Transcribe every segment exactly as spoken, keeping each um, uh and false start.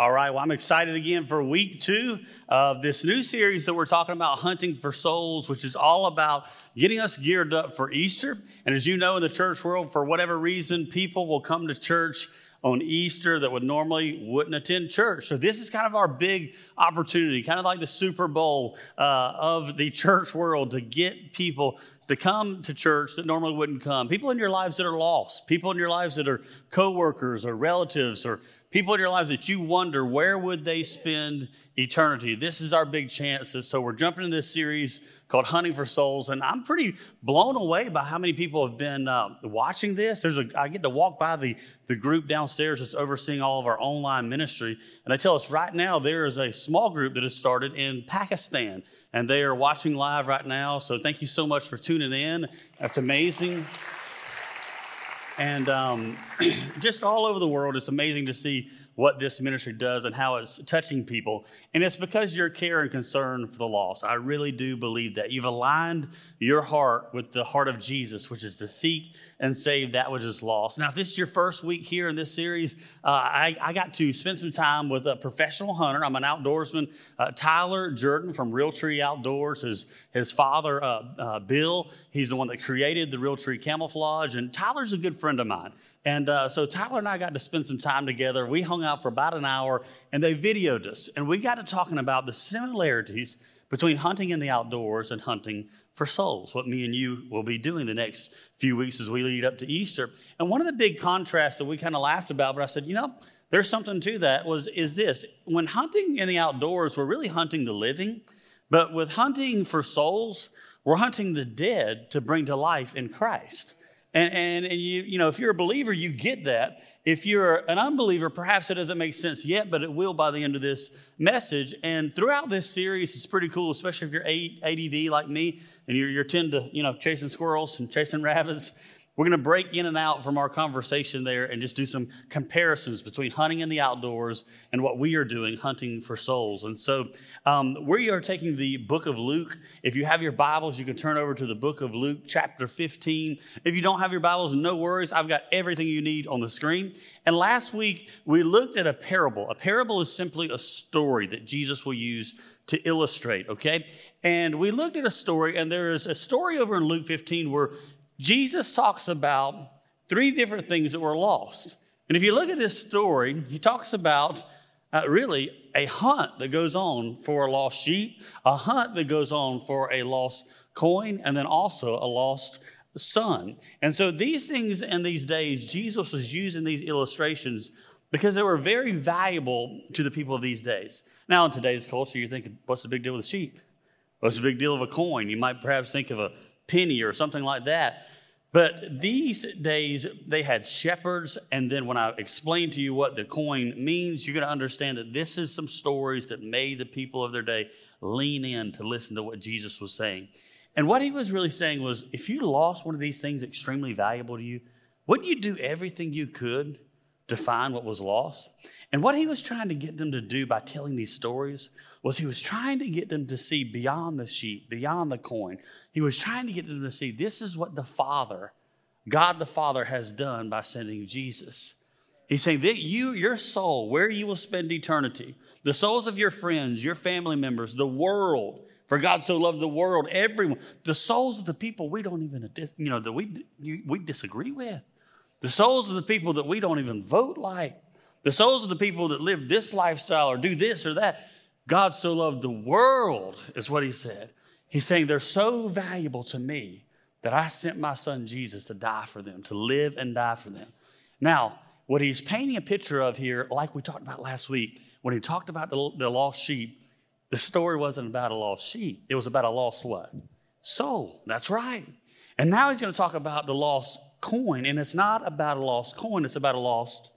All right, well, I'm excited again for week two of this new series that we're talking about, Hunting for Souls, which is all about getting us geared up for Easter. And as you know, in the church world, for whatever reason, people will come to church on Easter that would normally wouldn't attend church. So this is kind of our big opportunity, kind of like the Super Bowl uh, of the church world, to get people to come to church that normally wouldn't come. People in your lives that are lost, people in your lives that are coworkers or relatives or people in your lives that you wonder, where would they spend eternity? This is our big chance. So we're jumping into this series called Hunting for Souls, and I'm pretty blown away by how many people have been uh, watching this. There's a, I get to walk by the, the group downstairs that's overseeing all of our online ministry, and they tell us right now there is a small group that has started in Pakistan, and they are watching live right now. So thank you so much for tuning in. That's amazing. And um, just all over the world, it's amazing to see what this ministry does and how it's touching people. And it's because your care and concern for the lost. I really do believe that. You've aligned your heart with the heart of Jesus, which is to seek and save that which is lost. Now, if this is your first week here in this series, uh, I, I got to spend some time with a professional hunter. I'm an outdoorsman. Uh, Tyler Jordan from Realtree Outdoors. His, his father, uh, uh, Bill, he's the one that created the Realtree camouflage. And Tyler's a good friend of mine. And uh, so Tyler and I got to spend some time together. We hung out for about an hour, and they videoed us. And we got to talking about the similarities between hunting in the outdoors and hunting for souls, what me and you will be doing the next few weeks as we lead up to Easter. And one of the big contrasts that we kind of laughed about, but I said, you know, there's something to that, was is this. When hunting in the outdoors, we're really hunting the living. But with hunting for souls, we're hunting the dead to bring to life in Christ. And, and, and you, you know, if you're a believer, you get that. If you're an unbeliever, perhaps it doesn't make sense yet, but it will by the end of this message. And throughout this series, it's pretty cool, especially if you're A D D like me and you're, you're tend to, you know, chasing squirrels and chasing rabbits. We're going to break in and out from our conversation there and just do some comparisons between hunting in the outdoors and what we are doing, hunting for souls. And so um, we are taking the book of Luke. If you have your Bibles, you can turn over to the book of Luke, chapter fifteen. If you don't have your Bibles, no worries. I've got everything you need on the screen. And last week, we looked at a parable. A parable is simply a story that Jesus will use to illustrate, okay? And we looked at a story, and there is a story over in Luke fifteen where Jesus talks about three different things that were lost. And if you look at this story, he talks about uh, really a hunt that goes on for a lost sheep, a hunt that goes on for a lost coin, and then also a lost son. And so these things in these days, Jesus was using these illustrations because they were very valuable to the people of these days. Now, in today's culture, you're thinking, what's the big deal with a sheep? What's the big deal of a coin? You might perhaps think of a penny or something like that. But these days, they had shepherds. And then when I explain to you what the coin means, you're going to understand that this is some stories that made the people of their day lean in to listen to what Jesus was saying. And what he was really saying was, if you lost one of these things extremely valuable to you, wouldn't you do everything you could to find what was lost? And what he was trying to get them to do by telling these stories was he was trying to get them to see beyond the sheep, beyond the coin. He was trying to get them to see this is what the Father, God the Father, has done by sending Jesus. He's saying that you, your soul, where you will spend eternity, the souls of your friends, your family members, the world, for God so loved the world, everyone, the souls of the people we don't even, you know, that we, we disagree with, the souls of the people that we don't even vote like, the souls of the people that live this lifestyle or do this or that. God so loved the world is what he said. He's saying they're so valuable to me that I sent my son Jesus to die for them, to live and die for them. Now, what he's painting a picture of here, like we talked about last week, when he talked about the, the lost sheep, the story wasn't about a lost sheep. It was about a lost what? Soul. That's right. And now he's going to talk about the lost coin, and it's not about a lost coin. It's about a lost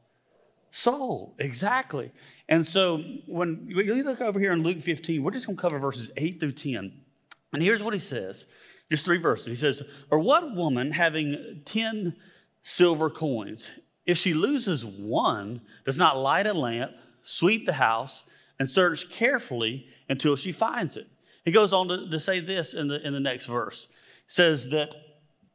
soul. Exactly. And so when we look over here in Luke fifteen, we're just going to cover verses eight through ten. And here's what he says. Just three verses. He says, or what woman having ten silver coins, if she loses one, does not light a lamp, sweep the house, and search carefully until she finds it? He goes on to, to say this in the, in the next verse. He says that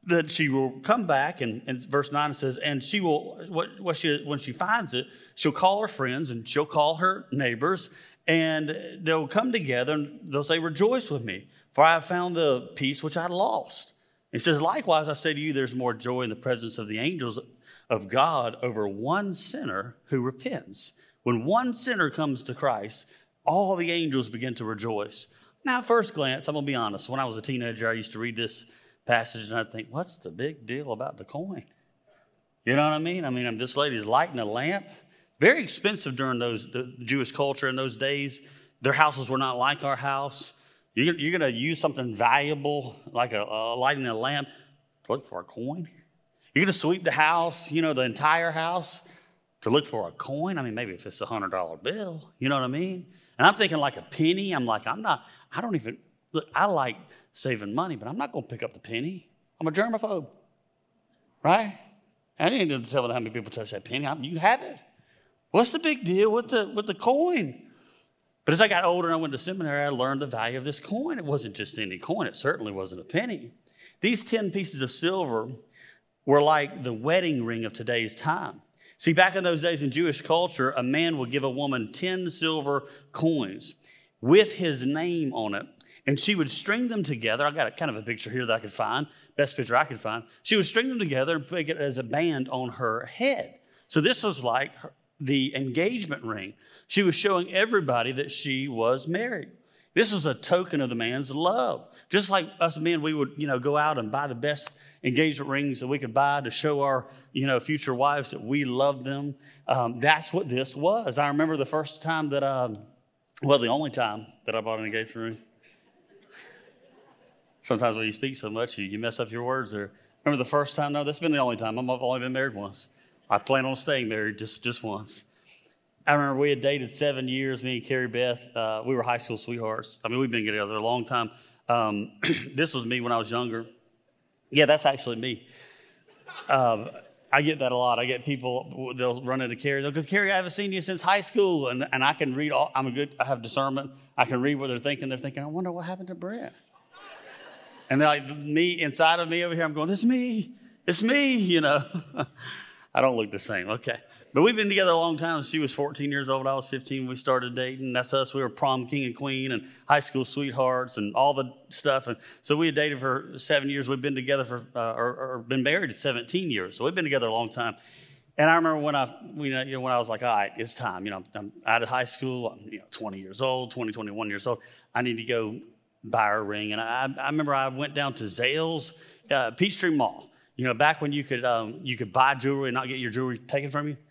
that she will come back, and, and verse nine says, and she will, what, what she, when she finds it, she'll call her friends and she'll call her neighbors, and they'll come together and they'll say, rejoice with me, for I have found the peace which I lost. It says, likewise, I say to you, there's more joy in the presence of the angels of God over one sinner who repents. When one sinner comes to Christ, all the angels begin to rejoice. Now, at first glance, I'm going to be honest. When I was a teenager, I used to read this passage and I'd think, what's the big deal about the coin? You know what I mean? I mean, this lady's lighting a lamp. Very expensive during those the Jewish culture in those days. Their houses were not like our house. You're, you're going to use something valuable like a, a lighting a lamp to look for a coin. You're going to sweep the house, you know, the entire house to look for a coin. I mean, maybe if it's a hundred dollar bill, you know what I mean? And I'm thinking like a penny. I'm like, I'm not, I don't even, look, I like saving money, but I'm not going to pick up the penny. I'm a germaphobe, right? I didn't need to tell how many people touch that penny. I, you have it. What's the big deal with the with the coin? But as I got older and I went to seminary, I learned the value of this coin. It wasn't just any coin. It certainly wasn't a penny. These ten pieces of silver were like the wedding ring of today's time. See, back in those days in Jewish culture, a man would give a woman ten silver coins with his name on it. And she would string them together. I got a, kind of a picture here that I could find, best picture I could find. She would string them together and put it as a band on her head. So this was like her, the engagement ring. She was showing everybody that she was married. This was a token of the man's love. Just like us men, we would, you know, go out and buy the best engagement rings that we could buy to show our, you know, future wives that we loved them. Um, that's what this was. I remember the first time that, um, well, the only time that I bought an engagement ring. Sometimes when you speak so much, you, you mess up your words there. Remember the first time? No, that's been the only time. I've only been married once. I plan on staying married just, just once. I remember we had dated seven years, me and Carrie Beth. Uh, we were high school sweethearts. I mean, we've been together a long time. Um, this was me when I was younger. Yeah, that's actually me. Um, I get that a lot. I get people, they'll run into Carrie. They'll go, Carrie, I haven't seen you since high school. And, and I can read all, I'm a good, I have discernment. I can read what they're thinking. They're thinking, I wonder what happened to Brent. And they're like, me, inside of me over here, I'm going, it's me. It's me, you know. I don't look the same. Okay. But we've been together a long time. She was fourteen years old. I was fifteen. We started dating. That's us. We were prom king and queen and high school sweethearts and all the stuff. And so we had dated for seven years. We've been together for, uh, or, or been married for seventeen years. So we've been together a long time. And I remember when I, you know, you know, when I was like, all right, it's time. You know, I'm out of high school. I'm, you know, twenty years old, twenty, twenty-one years old. I need to go buy her a ring. And I, I remember I went down to Zales, uh, Peachtree Mall. You know, back when you could um, you could buy jewelry and not get your jewelry taken from you.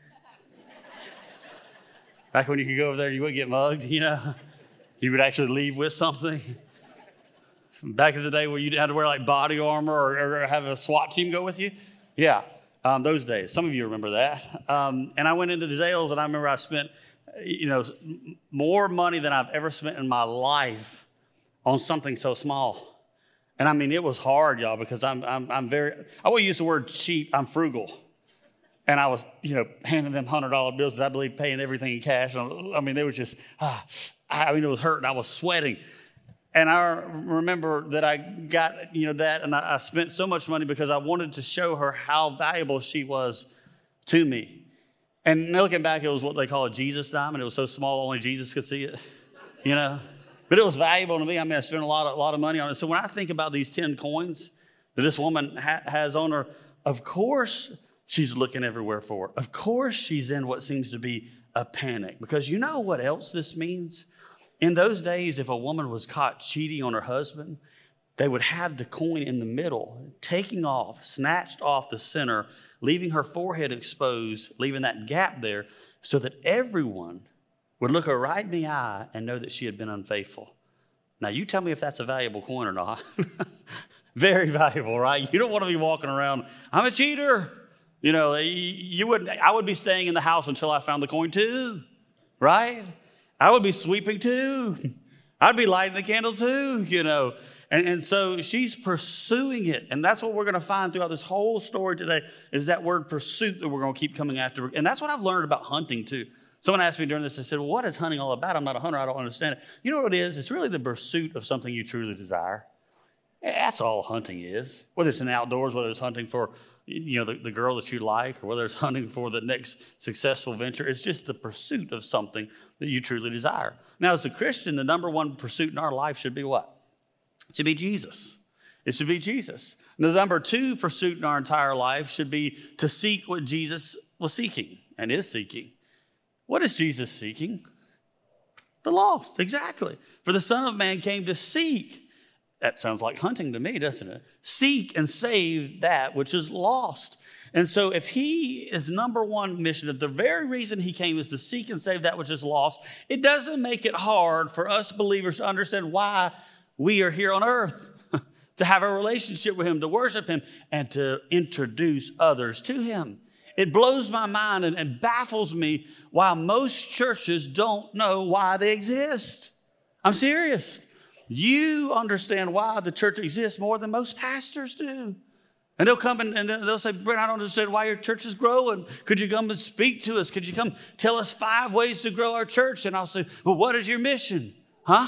Back when you could go over there and you wouldn't get mugged, you know. You would actually leave with something. Back in the day where you had to wear like body armor or, or have a SWAT team go with you. Yeah, um, those days. Some of you remember that. Um, and I went into Zales and I remember I spent, you know, more money than I've ever spent in my life on something so small. And I mean, it was hard, y'all, because I'm, I'm, I'm very, I won't use the word cheap, I'm frugal. And I was, you know, handing them one hundred dollar bills, I believe, paying everything in cash. I mean, they were just, ah, I mean, it was hurting. I was sweating. And I remember that I got, you know, that, and I, I spent so much money because I wanted to show her how valuable she was to me. And looking back, it was what they call a Jesus diamond. It was so small, only Jesus could see it, you know. But it was valuable to me. I mean, I spent a lot of, a lot of money on it. So when I think about these ten coins that this woman ha- has on her, of course she's looking everywhere for it. Of course she's in what seems to be a panic. Because you know what else this means? In those days, if a woman was caught cheating on her husband, they would have the coin in the middle, taking off, snatched off the center, leaving her forehead exposed, leaving that gap there so that everyone would look her right in the eye and know that she had been unfaithful. Now, you tell me if that's a valuable coin or not. Very valuable, right? You don't want to be walking around, I'm a cheater. You know, you wouldn't, I would be staying in the house until I found the coin too, right? I would be sweeping too. I'd be lighting the candle too, you know. And, and so she's pursuing it. And that's what we're going to find throughout this whole story today is that word pursuit that we're going to keep coming after. And that's what I've learned about hunting too. Someone asked me during this, they said, well, what is hunting all about? I'm not a hunter. I don't understand it. You know what it is? It's really the pursuit of something you truly desire. That's all hunting is. Whether it's in outdoors, whether it's hunting for, you know, the, the girl that you like, or whether it's hunting for the next successful venture, it's just the pursuit of something that you truly desire. Now, as a Christian, the number one pursuit in our life should be what? It should be Jesus. It should be Jesus. And the number two pursuit in our entire life should be to seek what Jesus was seeking and is seeking. What is Jesus seeking? The lost, exactly. For the Son of Man came to seek. That sounds like hunting to me, doesn't it? Seek and save that which is lost. And so if he is number one mission, the very reason he came is to seek and save that which is lost, it doesn't make it hard for us believers to understand why we are here on earth, to have a relationship with him, to worship him, and to introduce others to him. It blows my mind and, and baffles me why most churches don't know why they exist. I'm serious. You understand why the church exists more than most pastors do. And they'll come and, and they'll say, Brent, I don't understand why your church is growing. Could you come and speak to us? Could you come tell us five ways to grow our church? And I'll say, well, what is your mission? Huh?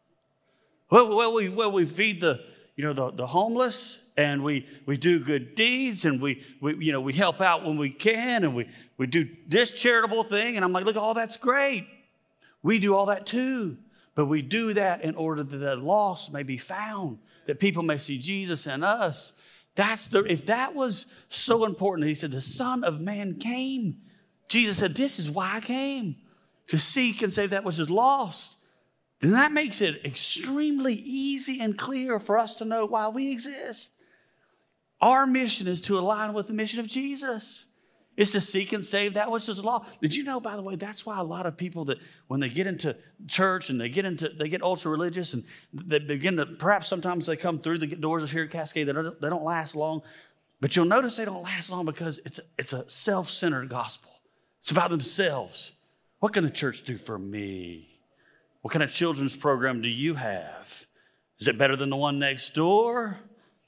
Well, well, we, well we feed the, you know, the, the homeless, and we, we do good deeds, and we, we, you know, we help out when we can, and we, we do this charitable thing. And I'm like, look, all that's great. We do all that too. But we do that in order that the lost may be found, that people may see Jesus in us. That's the, if that was so important, he said, the Son of Man came. Jesus said, this is why I came, to seek and save that which is lost. Then that makes it extremely easy and clear for us to know why we exist. Our mission is to align with the mission of Jesus. It's to seek and save that which is lost. Did you know, by the way, that's why a lot of people that when they get into church and they get into, they get ultra religious and they begin to, perhaps sometimes they come through the doors of here at Cascade, they don't, they don't last long. But you'll notice they don't last long because it's a, it's a self-centered gospel. It's about themselves. What can the church do for me? What kind of children's program do you have? Is it better than the one next door?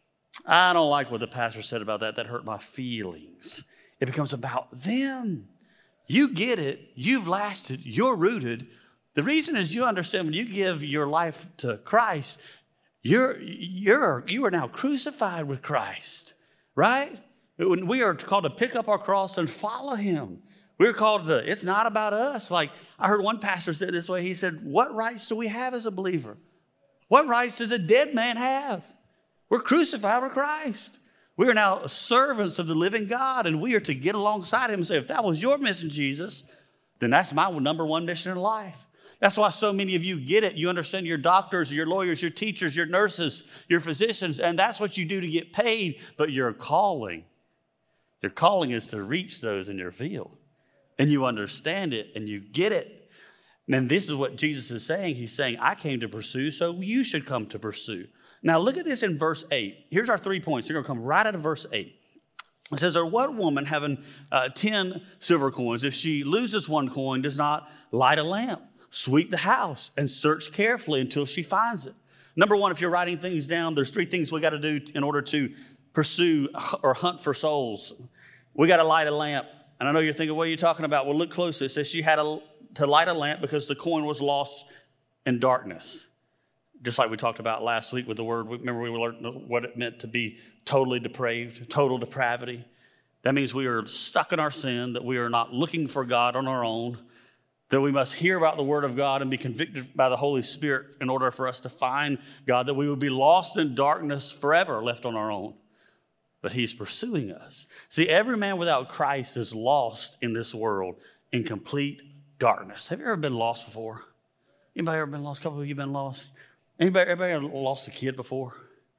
I don't like what the pastor said about that. That hurt my feelings. It becomes about them. You get it. You've lasted. You're rooted. The reason is you understand when you give your life to Christ, you're, you're, you are now crucified with Christ, right? When we are called to pick up our cross and follow him. We're called to, it's not about us. Like I heard one pastor say it this way. He said, what rights do we have as a believer? What rights does a dead man have? We're crucified with Christ. We are now servants of the living God, and we are to get alongside him and say, if that was your mission, Jesus, then that's my number one mission in life. That's why so many of you get it. You understand your doctors, your lawyers, your teachers, your nurses, your physicians, and that's what you do to get paid. But your calling, your calling is to reach those in your field. And you understand it, and you get it. And this is what Jesus is saying. He's saying, I came to pursue, so you should come to pursue. Now, look at this in verse eight. Here's our three points. They're going to come right out of verse eight. It says, or what woman having uh, ten silver coins, if she loses one coin, does not light a lamp, sweep the house, and search carefully until she finds it? Number one, if you're writing things down, there's three things we got to do in order to pursue or hunt for souls. We got to light a lamp. And I know you're thinking, what are you talking about? Well, look closely. It says she had a, to light a lamp because the coin was lost in darkness. Just like we talked about last week with the word, remember we learned what it meant to be totally depraved, total depravity. That means we are stuck in our sin, that we are not looking for God on our own, that we must hear about the word of God and be convicted by the Holy Spirit in order for us to find God, that we would be lost in darkness forever, left on our own. But he's pursuing us. See, every man without Christ is lost in this world in complete darkness. Have you ever been lost before? Anybody ever been lost? A couple of you been lost? Anybody, anybody ever lost a kid before?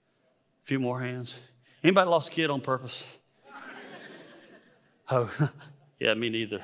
A few more hands. Anybody lost a kid on purpose? Oh, yeah, me neither.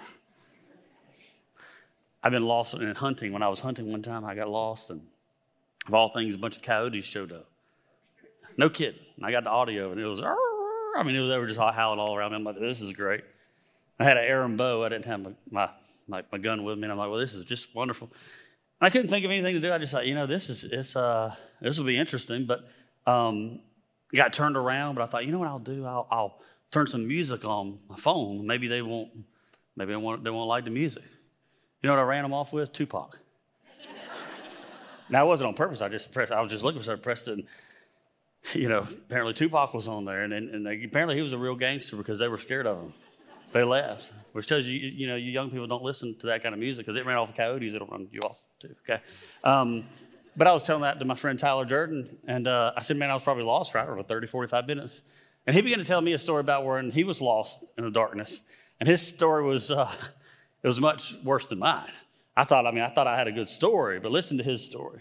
I've been lost in hunting. When I was hunting one time, I got lost, and of all things, a bunch of coyotes showed up. No kidding. I got the audio, and it was, I mean, it was, they were just all howling all around me. I'm like, this is great. I had an arrow bow. I didn't have my, my, my, my gun with me, and I'm like, well, this is just wonderful. I couldn't think of anything to do. I just thought, you know, this is it's uh this will be interesting. But um, got turned around. But I thought, you know what I'll do? I'll, I'll turn some music on my phone. Maybe they won't. Maybe they won't. They won't like the music. You know what I ran them off with? Tupac. Now it wasn't on purpose. I just pressed. I was just looking for something. Pressed it. And you know, apparently Tupac was on there, and, and, and they, apparently he was a real gangster because they were scared of him. They left, which tells you, you know, you young people don't listen to that kind of music because it ran off the coyotes. It'll run you off too, okay? Um, but I was telling that to my friend Tyler Jordan, and uh, I said, man, I was probably lost for, I don't know, thirty, forty-five minutes. And he began to tell me a story about where he was lost in the darkness. And his story was, uh, it was much worse than mine. I thought, I mean, I thought I had a good story, but listen to his story.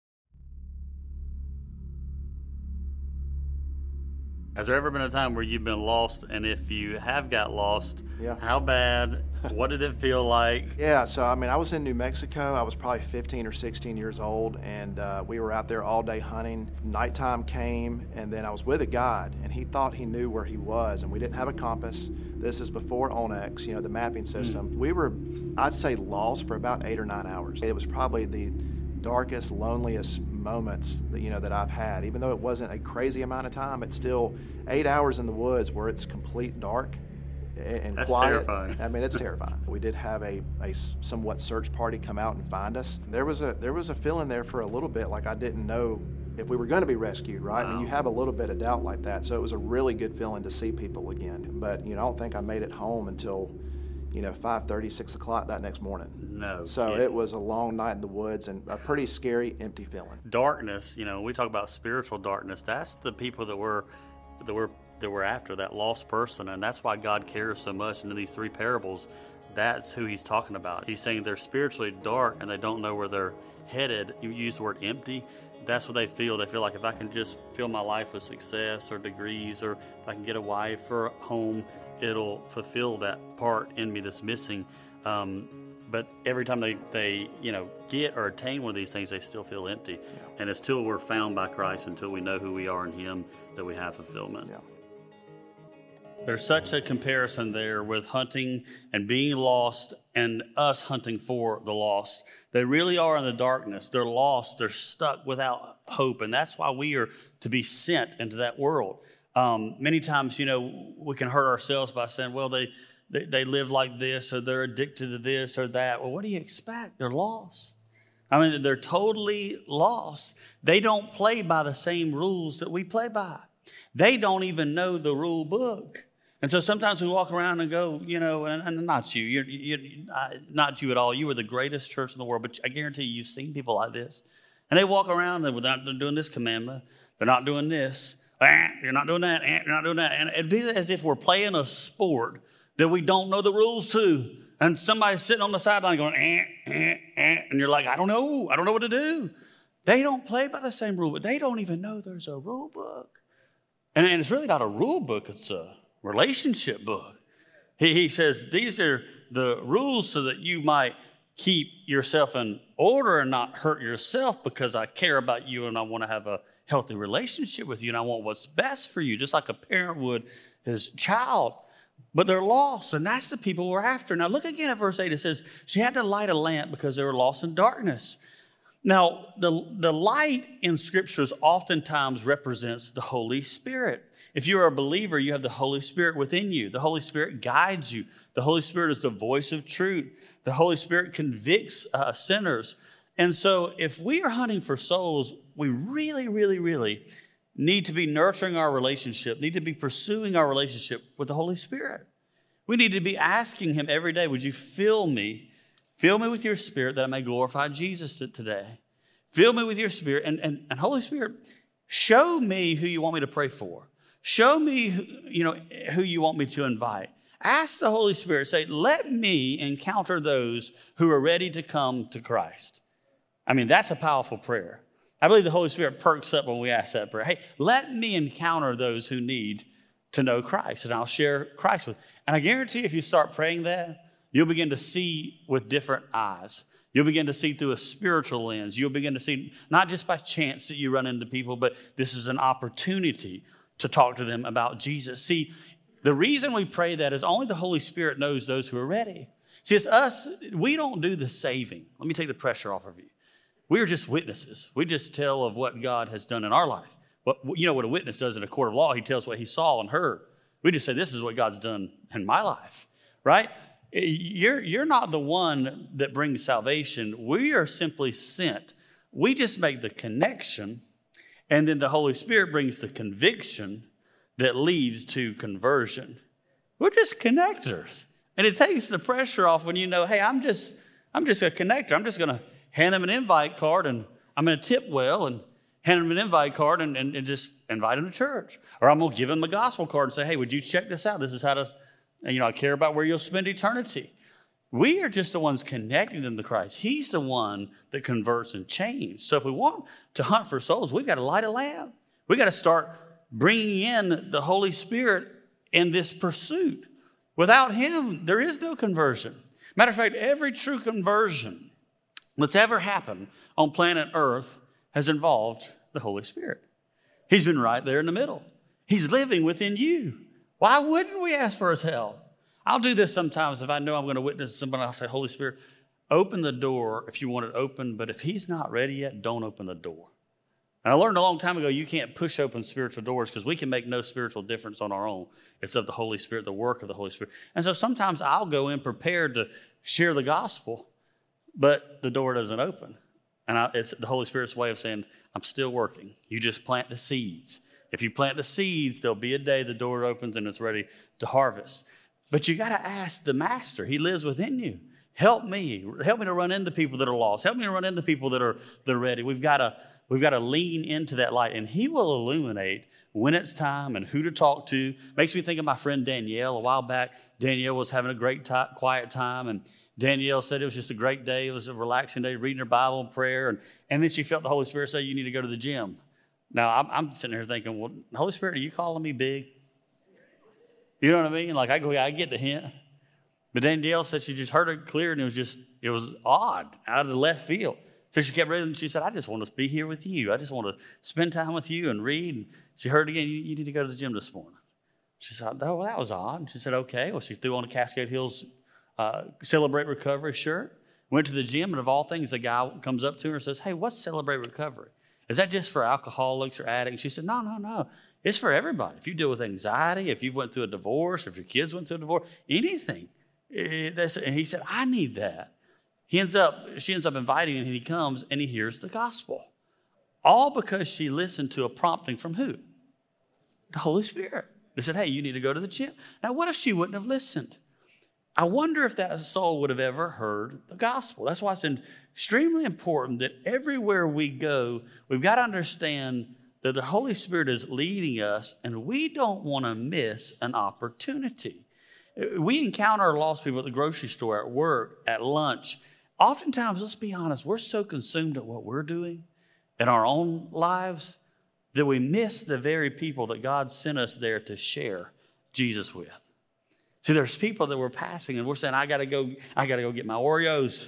Has there ever been a time where you've been lost? And if you have got lost, yeah. How bad? What did it feel like? Yeah, so I mean, I was in New Mexico. I was probably fifteen or sixteen years old, and uh, we were out there all day hunting. Nighttime came, and then I was with a guide, and he thought he knew where he was, and we didn't have a compass. This is before Onex, you know, the mapping system. Mm. We were, I'd say, lost for about eight or nine hours. It was probably the darkest, loneliest moments that, you know, that I've had. Even though it wasn't a crazy amount of time, it's still eight hours in the woods where it's complete dark and That's quiet. Terrifying. I mean, it's terrifying. We did have a, a somewhat search party come out and find us. There was a there was a feeling there for a little bit like I didn't know if we were going to be rescued, right? Wow. And you have a little bit of doubt like that. So it was a really good feeling to see people again. But, you know, I don't think I made it home until, you know, five thirty, six o'clock that next morning. No. So kidding. It was a long night in the woods and a pretty scary, empty feeling. Darkness, you know, we talk about spiritual darkness. That's the people that we're, that we're, that we're after, that lost person. And that's why God cares so much. And in these three parables, that's who he's talking about. He's saying they're spiritually dark and they don't know where they're headed. You use the word empty. That's what they feel. They feel like if I can just fill my life with success or degrees, or if I can get a wife or a home, it'll fulfill that part in me that's missing. Um, but every time they, they, you know, get or attain one of these things, they still feel empty. Yeah. And it's till we're found by Christ, until we know who we are in him, that we have fulfillment. Yeah. There's such a comparison there with hunting and being lost and us hunting for the lost. They really are in the darkness. They're lost. They're stuck without hope. And that's why we are to be sent into that world. Um, many times, you know, we can hurt ourselves by saying, well, they, they, they live like this, or they're addicted to this or that. Well, what do you expect? They're lost. I mean, they're totally lost. They don't play by the same rules that we play by. They don't even know the rule book. And so sometimes we walk around and go, you know, and, and not you, you're, you're, not you at all. You were the greatest church in the world, but I guarantee you, you've seen people like this. And they walk around and they're not doing this commandment. They're not doing this. You're not doing that. You're not doing that. And it'd be as if we're playing a sport that we don't know the rules to. And somebody's sitting on the sideline going, eh, eh, eh. And you're like, I don't know. I don't know what to do. They don't play by the same rule, but they don't even know there's a rule book. And, and it's really not a rule book. It's a relationship book. He, he says these are the rules so that you might keep yourself in order and not hurt yourself, because I care about you and I want to have a healthy relationship with you and I want what's best for you, just like a parent would his child. But they're lost, and that's the people we're after. Now look again at verse eight. It says, she had to light a lamp because they were lost in darkness. Now, the, the light in scriptures oftentimes represents the Holy Spirit. If you're a believer, you have the Holy Spirit within you. The Holy Spirit guides you. The Holy Spirit is the voice of truth. The Holy Spirit convicts uh, sinners. And so if we are hunting for souls, we really, really, really need to be nurturing our relationship, need to be pursuing our relationship with the Holy Spirit. We need to be asking him every day, would you fill me, fill me with your Spirit that I may glorify Jesus today. Fill me with your Spirit. And, and, and Holy Spirit, show me who you want me to pray for. Show me, who, you know, who you want me to invite. Ask the Holy Spirit, say, let me encounter those who are ready to come to Christ. I mean, that's a powerful prayer. I believe the Holy Spirit perks up when we ask that prayer. Hey, let me encounter those who need to know Christ, and I'll share Christ with them. And I guarantee if you start praying that, you'll begin to see with different eyes. You'll begin to see through a spiritual lens. You'll begin to see not just by chance that you run into people, but this is an opportunity to talk to them about Jesus. See, the reason we pray that is only the Holy Spirit knows those who are ready. See, it's us. We don't do the saving. Let me take the pressure off of you. We are just witnesses. We just tell of what God has done in our life. What, you know what a witness does in a court of law? He tells what he saw and heard. We just say, this is what God's done in my life, right? You're, you're not the one that brings salvation. We are simply sent. We just make the connection, And then the Holy Spirit brings the conviction that leads to conversion. We're just connectors. And it takes the pressure off when you know, hey, I'm just, I'm just a connector. I'm just going to hand them an invite card, and I'm going to tip well and hand them an invite card and, and, and just invite them to church. Or I'm going to give them a gospel card and say, hey, would you check this out? This is how to, you know, I care about where you'll spend eternity. We are just the ones connecting them to Christ. He's the one that converts and changes. So if we want to hunt for souls, we've got to light a lamp. We've got to start bringing in the Holy Spirit in this pursuit. Without him, there is no conversion. Matter of fact, every true conversion that's ever happened on planet Earth has involved the Holy Spirit. He's been right there in the middle. He's living within you. Why wouldn't we ask for his help? I'll do this sometimes if I know I'm going to witness somebody. I'll say, Holy Spirit, open the door if you want it open, but if he's not ready yet, don't open the door. And I learned a long time ago, you can't push open spiritual doors because we can make no spiritual difference on our own. It's of the Holy Spirit, the work of the Holy Spirit. And so sometimes I'll go in prepared to share the gospel, but the door doesn't open. And I, it's the Holy Spirit's way of saying, I'm still working. You just plant the seeds. If you plant the seeds, there'll be a day the door opens and it's ready to harvest. But you got to ask the master. He lives within you. Help me. Help me to run into people that are lost. Help me to run into people that are, that are ready. We've got to We've got to lean into that light, and he will illuminate when it's time and who to talk to. Makes me think of my friend Danielle. A while back, Danielle was having a great t- quiet time, and Danielle said it was just a great day. It was a relaxing day, reading her Bible and prayer, and, and then she felt the Holy Spirit say, you need to go to the gym. Now, I'm, I'm sitting here thinking, well, Holy Spirit, are you calling me big? You know what I mean? Like, I go, yeah, I get the hint. But Danielle said she just heard it clear, and it was just, it was odd, out of the left field. So she kept reading, and she said, I just want to be here with you. I just want to spend time with you and read. And she heard again, you, you need to go to the gym this morning. She said, oh, well, that was odd. And she said, okay. Well, she threw on a Cascade Hills uh, Celebrate Recovery shirt, went to the gym, and of all things, a guy comes up to her and says, hey, what's Celebrate Recovery? Is that just for alcoholics or addicts? She said, no, no, no. It's for everybody. If you deal with anxiety, if you went through a divorce, if your kids went through a divorce, anything. It, that's, and he said, I need that. He ends up, she ends up inviting him, and he comes and he hears the gospel. All because she listened to a prompting from who? The Holy Spirit. They said, hey, you need to go to the gym. Now, what if she wouldn't have listened? I wonder if that soul would have ever heard the gospel. That's why it's extremely important that everywhere we go, we've got to understand that the Holy Spirit is leading us, and we don't want to miss an opportunity. We encounter lost people at the grocery store, at work, at lunch. Oftentimes, let's be honest, we're so consumed at what we're doing in our own lives that we miss the very people that God sent us there to share Jesus with. See, there's people that we're passing and we're saying, I gotta go, I gotta go get my Oreos.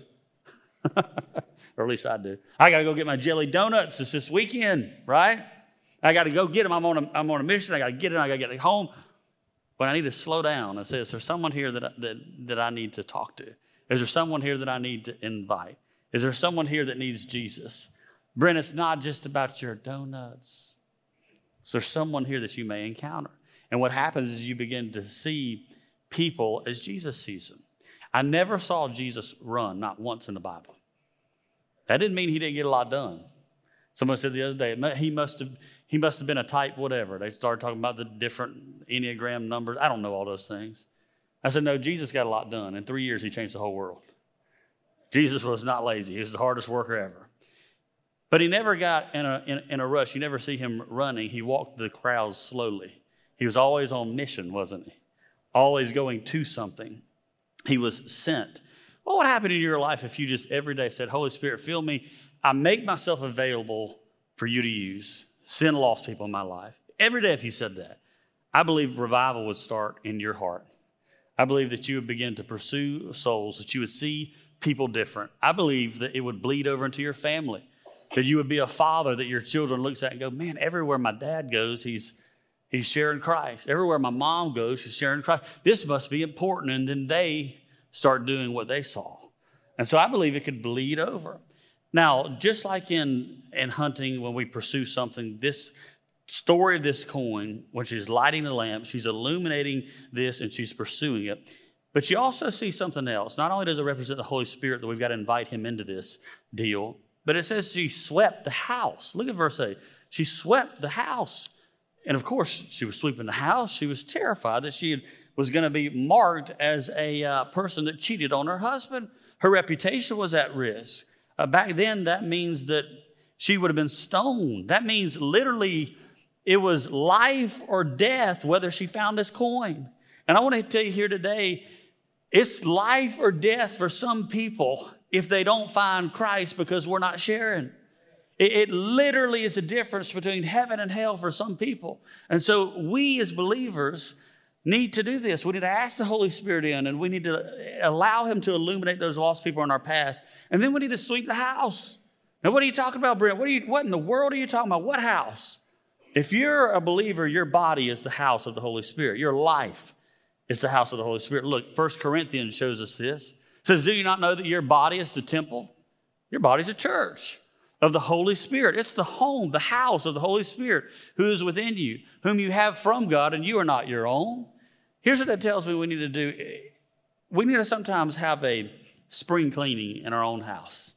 Or at least I do. I gotta go get my jelly donuts. It's this weekend, right? I gotta go get them. I'm on a, I'm on a mission. I gotta get it. I gotta get it home. But I need to slow down and say, is there someone here that I, that, that I need to talk to? Is there someone here that I need to invite? Is there someone here that needs Jesus? Brent, it's not just about your donuts. Is there someone here that you may encounter? And what happens is you begin to see people as Jesus sees them. I never saw Jesus run, not once in the Bible. That didn't mean he didn't get a lot done. Someone said the other day, he must have he must have been a type whatever. They started talking about the different Enneagram numbers. I don't know all those things. I said, no, Jesus got a lot done. In three years, he changed the whole world. Jesus was not lazy. He was the hardest worker ever. But he never got in a, in, in a rush. You never see him running. He walked the crowds slowly. He was always on mission, wasn't he? Always going to something. He was sent. What would happen in your life if you just every day said, Holy Spirit, fill me. I make myself available for you to use. Send lost people in my life. Every day if you said that, I believe revival would start in your heart. I believe that you would begin to pursue souls, that you would see people different. I believe that it would bleed over into your family, that you would be a father that your children looks at and go, man, everywhere my dad goes, he's he's sharing Christ. Everywhere my mom goes, she's sharing Christ. This must be important. And then they start doing what they saw. And so I believe it could bleed over. Now, just like in, in hunting, when we pursue something, this story of this coin, when she's lighting the lamp, she's illuminating this and she's pursuing it. But you also see something else. Not only does it represent the Holy Spirit that we've got to invite him into this deal, But it says she swept the house. Look at verse eight. She swept the house. And of course, she was sweeping the house. She was terrified that she was going to be marked as a uh, person that cheated on her husband. Her reputation was at risk. Uh, back then, that means that she would have been stoned. That means literally it was life or death whether she found this coin. And I want to tell you here today, it's life or death for some people if they don't find Christ because we're not sharing. It, it literally is the difference between heaven and hell for some people. And so we as believers need to do this. We need to ask the Holy Spirit in, and we need to allow him to illuminate those lost people in our past. And then we need to sweep the house. Now, what are you talking about, Brent? What, are you, what in the world are you talking about? What house? If you're a believer, your body is the house of the Holy Spirit. Your life is the house of the Holy Spirit. Look, First Corinthians shows us this. It says, do you not know that your body is the temple? Your body's a church of the Holy Spirit. It's the home, the house of the Holy Spirit who is within you, whom you have from God, and you are not your own. Here's what that tells me we need to do. We need to sometimes have a spring cleaning in our own house.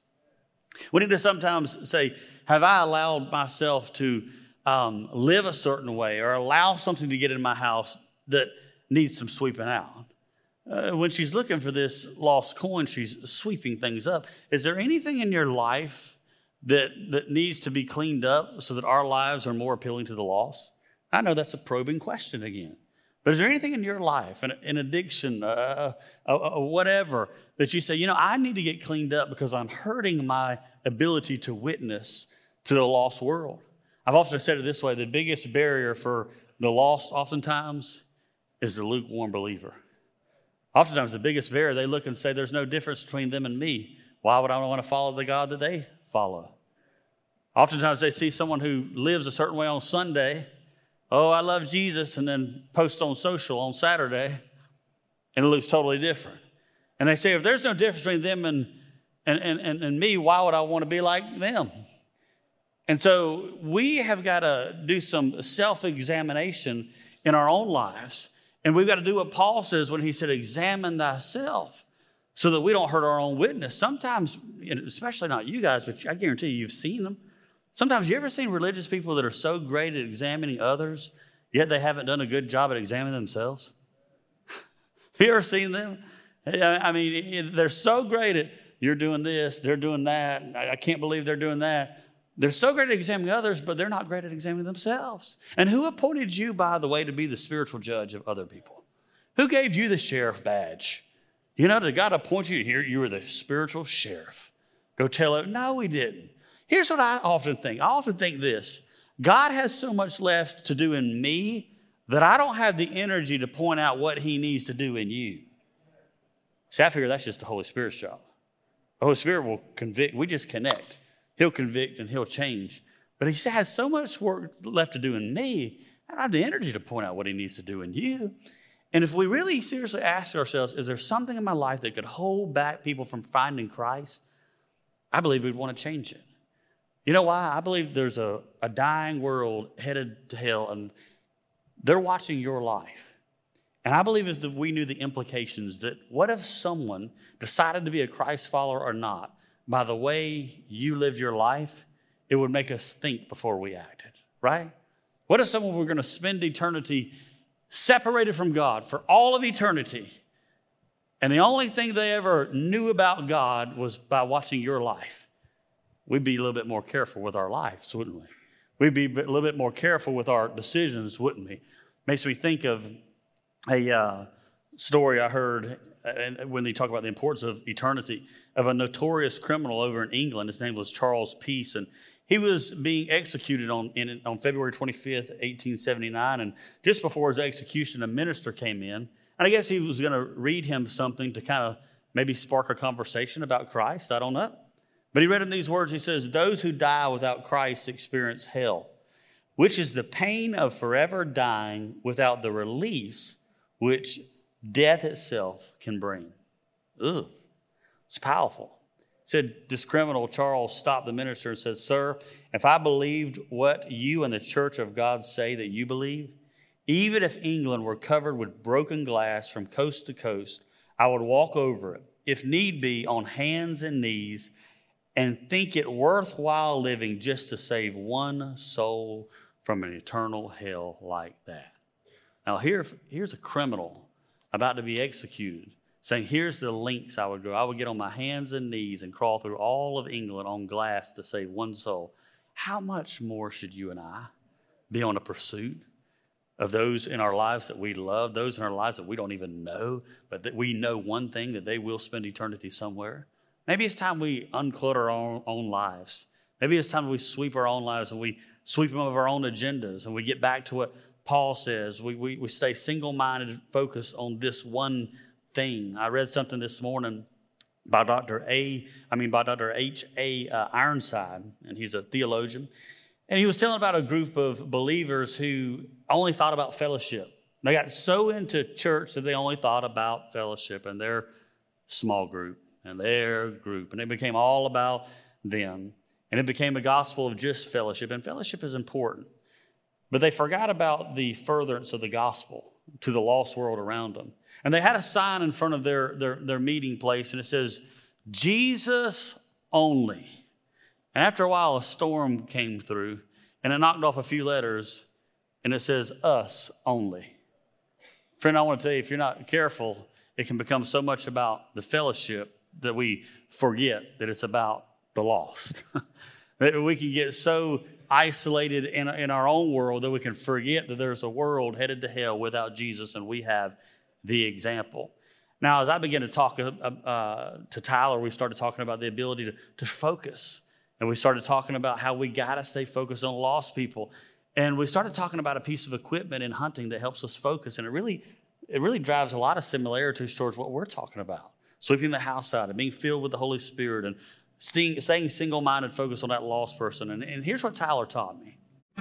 We need to sometimes say, have I allowed myself to um, live a certain way or allow something to get in my house that needs some sweeping out? Uh, when she's looking for this lost coin, she's sweeping things up. Is there anything in your life that, that needs to be cleaned up so that our lives are more appealing to the lost? I know that's a probing question again. But is there anything in your life, an, an addiction, uh, uh, uh, whatever, that you say, you know, I need to get cleaned up because I'm hurting my ability to witness to the lost world? I've often said it this way: the biggest barrier for the lost oftentimes is the lukewarm believer. Oftentimes the biggest barrier, they look and say, there's no difference between them and me. Why would I want to follow the God that they follow? Oftentimes they see someone who lives a certain way on Sunday. Oh, I love Jesus, and then post on social on Saturday, and it looks totally different. And they say, if there's no difference between them and, and, and, and me, why would I want to be like them? And so we have got to do some self-examination in our own lives. And we've got to do what Paul says when he said, examine thyself, so that we don't hurt our own witness. Sometimes, especially not you guys, but I guarantee you, you've seen them. Sometimes you ever seen religious people that are so great at examining others, yet they haven't done a good job at examining themselves? Have you ever seen them? I mean, they're so great at, you're doing this, they're doing that. I can't believe they're doing that. They're so great at examining others, but they're not great at examining themselves. And who appointed you, by the way, to be the spiritual judge of other people? Who gave you the sheriff badge? You know, did God appoint you here? You were the spiritual sheriff. Go tell it. No, we didn't. Here's what I often think. I often think this: God has so much left to do in me that I don't have the energy to point out what he needs to do in you. See, I figure that's just the Holy Spirit's job. The Holy Spirit will convict. We just connect. He'll convict and he'll change. But he has so much work left to do in me, I don't have the energy to point out what he needs to do in you. And if we really seriously ask ourselves, is there something in my life that could hold back people from finding Christ? I believe we'd want to change it. You know why? I believe there's a, a dying world headed to hell, and they're watching your life. And I believe if we knew the implications, that what if someone decided to be a Christ follower or not, by the way you live your life, it would make us think before we acted, right? What if someone were going to spend eternity separated from God for all of eternity, and the only thing they ever knew about God was by watching your life? We'd be a little bit more careful with our lives, wouldn't we? We'd be a little bit more careful with our decisions, wouldn't we? Makes me think of a uh, story I heard uh, when they talk about the importance of eternity, of a notorious criminal over in England. His name was Charles Peace, and he was being executed on, in, on February twenty-fifth, eighteen seventy-nine, and just before his execution, a minister came in, and I guess he was going to read him something to kind of maybe spark a conversation about Christ. I don't know. But he read him these words. He says, those who die without Christ experience hell, which is the pain of forever dying without the release which death itself can bring. Ugh, it's powerful. He said, this criminal, Charles, stopped the minister and said, sir, if I believed what you and the church of God say that you believe, even if England were covered with broken glass from coast to coast, I would walk over it, if need be, on hands and knees, and think it worthwhile living just to save one soul from an eternal hell like that. Now, here, here's a criminal about to be executed, saying, here's the lengths I would go. I would get on my hands and knees and crawl through all of England on glass to save one soul. How much more should you and I be on a pursuit of those in our lives that we love, those in our lives that we don't even know, but that we know one thing, that they will spend eternity somewhere? Maybe it's time we unclutter our own, own lives. Maybe it's time we sweep our own lives and we sweep them of our own agendas and we get back to what Paul says. We, we, we stay single-minded, focused on this one thing. I read something this morning by Doctor A, I mean by Doctor H A Uh, Ironside, and he's a theologian. And he was telling about a group of believers who only thought about fellowship. They got so into church that they only thought about fellowship and their small group and their group. And it became all about them. And it became a gospel of just fellowship. And fellowship is important. But they forgot about the furtherance of the gospel to the lost world around them. And they had a sign in front of their, their, their meeting place, and it says, Jesus only. And after a while, a storm came through, and it knocked off a few letters, and it says, us only. Friend, I want to tell you, if you're not careful, it can become so much about the fellowship that we forget that it's about the lost. That we can get so isolated in, in our own world that we can forget that there's a world headed to hell without Jesus, and we have the example. Now, as I began to talk uh, uh, to Tyler, we started talking about the ability to, to focus. And we started talking about how we got to stay focused on lost people. And we started talking about a piece of equipment in hunting that helps us focus. And it really, it really drives a lot of similarities towards what we're talking about. Sweeping the house out and being filled with the Holy Spirit and staying, staying single-minded, focused on that lost person. And, and here's what Tyler taught me.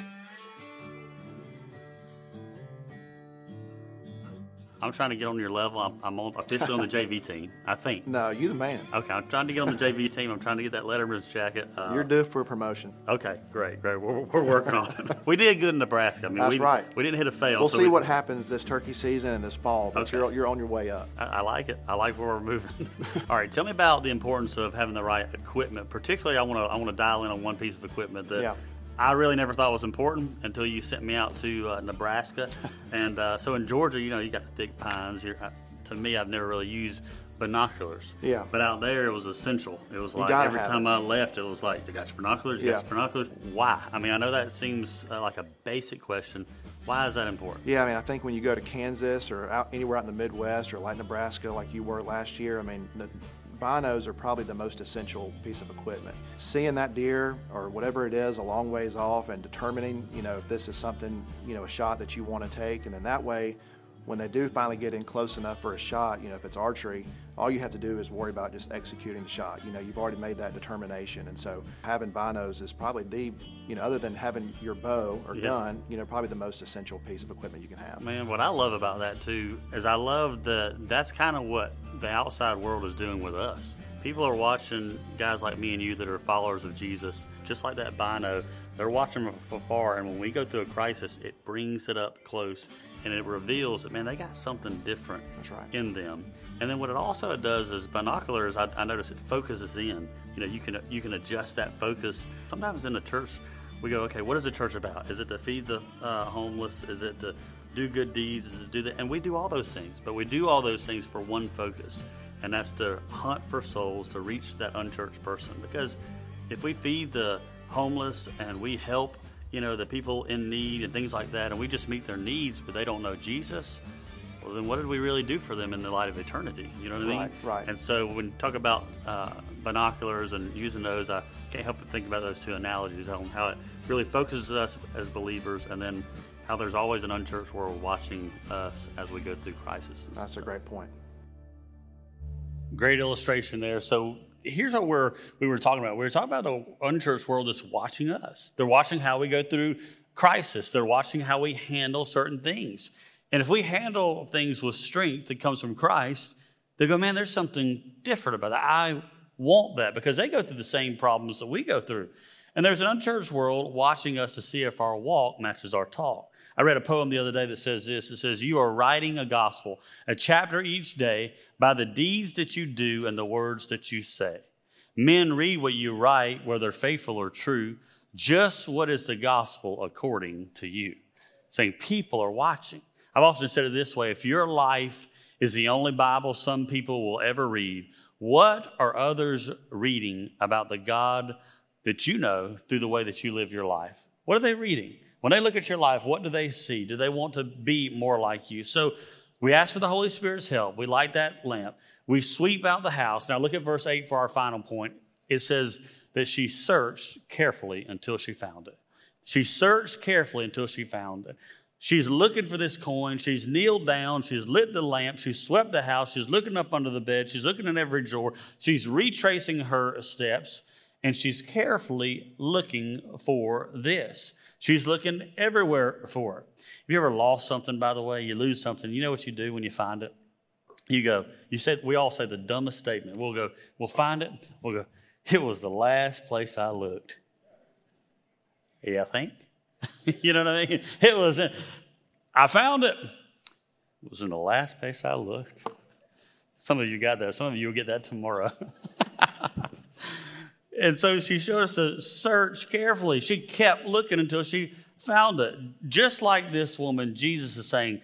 I'm trying to get on your level. I'm, I'm on, officially on the J V team, I think. No, you the man. Okay, I'm trying to get on the J V team. I'm trying to get that Letterman's jacket. Uh, You're due for a promotion. Okay, great, great. We're, we're working on it. We did good in Nebraska. I mean, That's we, right. We didn't hit a fail. We'll so see we, what happens this turkey season and this fall, but Okay. you're, you're on your way up. I, I like it. I like where we're moving. All right, tell me about the importance of having the right equipment. Particularly, I want to I want to dial in on one piece of equipment that Yeah. I really never thought was important until you sent me out to uh, Nebraska. And uh, so in Georgia, you know, you got the thick pines. You're, uh, to me, I've never really used binoculars. Yeah. But out there, it was essential. It was You like gotta every have time it. I left, it was like, you got your binoculars? You Yeah. got your binoculars? Why? I mean, I know that seems uh, like a basic question. Why is that important? Yeah, I mean, I think when you go to Kansas or out anywhere out in the Midwest or like Nebraska, like you were last year, I mean, n- binos are probably the most essential piece of equipment. Seeing that deer or whatever it is a long ways off and determining, you know, if this is something, you know, a shot that you want to take, and then that way, when they do finally get in close enough for a shot, you know, if it's archery, all you have to do is worry about just executing the shot. You know, you've already made that determination. And so having binos is probably the, you know, other than having your bow or Yeah. gun, you know, probably the most essential piece of equipment you can have. Man, what I love about that too is I love that that's kind of what the outside world is doing with us. People are watching guys like me and you that are followers of Jesus, just like that bino. They're watching from afar, and when we go through a crisis, it brings it up close, and it reveals that, man, they got something different That's right. in them. And then what it also does is binoculars, I, I notice it focuses in. You know, you can you can adjust that focus. Sometimes in the church, we go, okay, what is the church about? Is it to feed the uh, homeless? Is it to do good deeds? Is it to do that? And we do all those things, but we do all those things for one focus, and that's to hunt for souls, to reach that unchurched person. Because if we feed the homeless and we help, you know, the people in need and things like that, and we just meet their needs, but they don't know Jesus, well, then what did we really do for them in the light of eternity? You know what I mean? Right, right. And so when you talk about uh, binoculars and using those, I can't help but think about those two analogies on how it really focuses us as believers, and then how there's always an unchurched world watching us as we go through crises. That's a great point. Great illustration there. So here's what we're, we were talking about. We were talking about the unchurched world that's watching us. They're watching how we go through crisis. They're watching how we handle certain things. And if we handle things with strength that comes from Christ, they go, man, there's something different about that. I want that, because they go through the same problems that we go through. And there's an unchurched world watching us to see if our walk matches our talk. I read a poem the other day that says this. It says, you are writing a gospel, a chapter each day, by the deeds that you do and the words that you say. Men read what you write, whether faithful or true, just what is the gospel according to you. Saying people are watching. I've often said it this way: if your life is the only Bible some people will ever read, what are others reading about the God that you know through the way that you live your life? What are they reading? When they look at your life, what do they see? Do they want to be more like you? So we ask for the Holy Spirit's help. We light that lamp. We sweep out the house. Now look at verse eight for our final point. It says that she searched carefully until she found it. She searched carefully until she found it. She's looking for this coin. She's kneeled down. She's lit the lamp. She's swept the house. She's looking up under the bed. She's looking in every drawer. She's retracing her steps, and she's carefully looking for this. She's looking everywhere for it. Have you ever lost something, by the way? You lose something. You know what you do when you find it? You go, you say, we all say the dumbest statement. We'll go, we'll find it. We'll go, it was the last place I looked. Yeah, I think. You know what I mean? It was, in, I found it. It was in the last place I looked. Some of you got that. Some of you will get that tomorrow. And so she showed us to search carefully. She kept looking until she found it. Just like this woman, Jesus is saying,